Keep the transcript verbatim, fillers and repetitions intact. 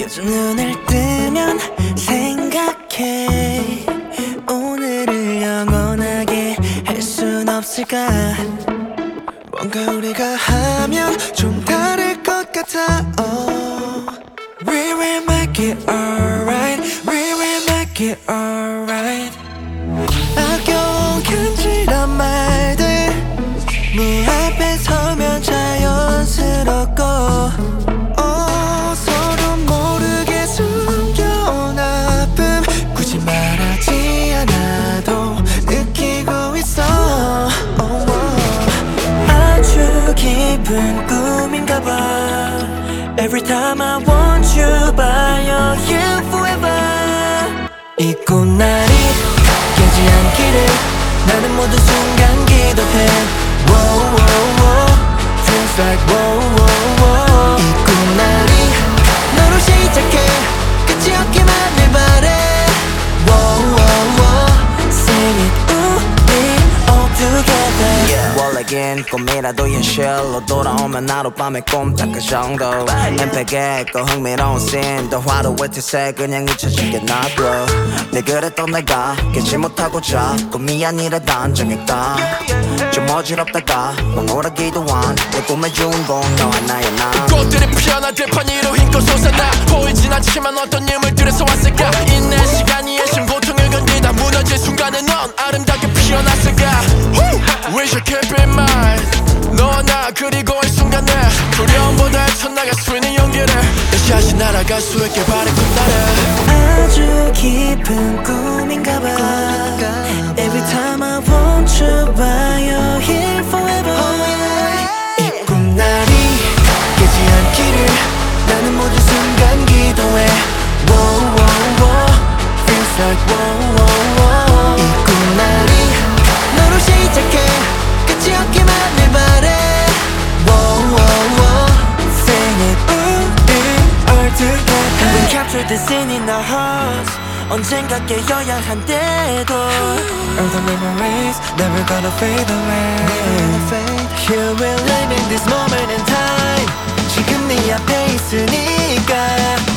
자주 눈을 뜨면 생각해 오늘을 영원하게 할 순 없을까. 뭔가 우리가 하면 좀 다를 것 같아. oh. We will make it alright. We will make it alright. 아껴온 간지런 말들 네 앞에 서면 자연스럽고 oh, 서로 모르게 숨겨온 아픔 굳이 말하지 않아도 느끼고 있어. oh, oh. 아주 깊은 꿈인가 봐. Every time I want you by your here forever. 이 꽃날이 깨지 않기를 나는 모든 순간 기도해. Whoa, whoa, whoa. Feels like whoa, whoa, whoa. 이 꽃날이 너로 시작해 끝이 없기만을 바래. Whoa, whoa, whoa. Sing it 우리 all together. yeah. 원래긴 꿈이라도 현실로 돌아오면 하룻밤에 꼼짝할 정도. 엠팩에 그 흥미로운 씬 더 화려할 테세 그냥 잊혀지게 놔둬. 늘 그랬던 내가 깨지 못하고 자꾸 미안이라 단정했다. 좀 어지럽다가 멍울하기도 한 내 꿈의 주인공 너 하나야 나. 꽃들이 피어나 들판 위로 힘껏 솟아나. 보이진 않지만 어떤 유물들에서 왔을까. 인내 시간이 애심 고통을 견디다 무너질 순간에 넌 아름답게 피어났을까. We should keep in mind 너와 나 그리고 이 순간에 두려움보다 첫나가 스위는 용기를 다시 다시 날아갈 수 있게 바래 꿈나래. 아주 깊은 꿈인가 봐. Every time I want you by your here forever. 이 꿈날이 깨지 않기를 나는 모든 순간 기도해. Whoa, whoa, whoa. Feels like whoa, whoa, whoa. 이 꿈날이 너로 시작해 끝이 없기만을 바래. Whoa, whoa, whoa. Sing it 우리 all together. We captured the scene in our hearts. 언젠가 깨어야 한데도 All the memories never gonna fade away. Here we're living this moment in time. 지금 네 앞에 있으니까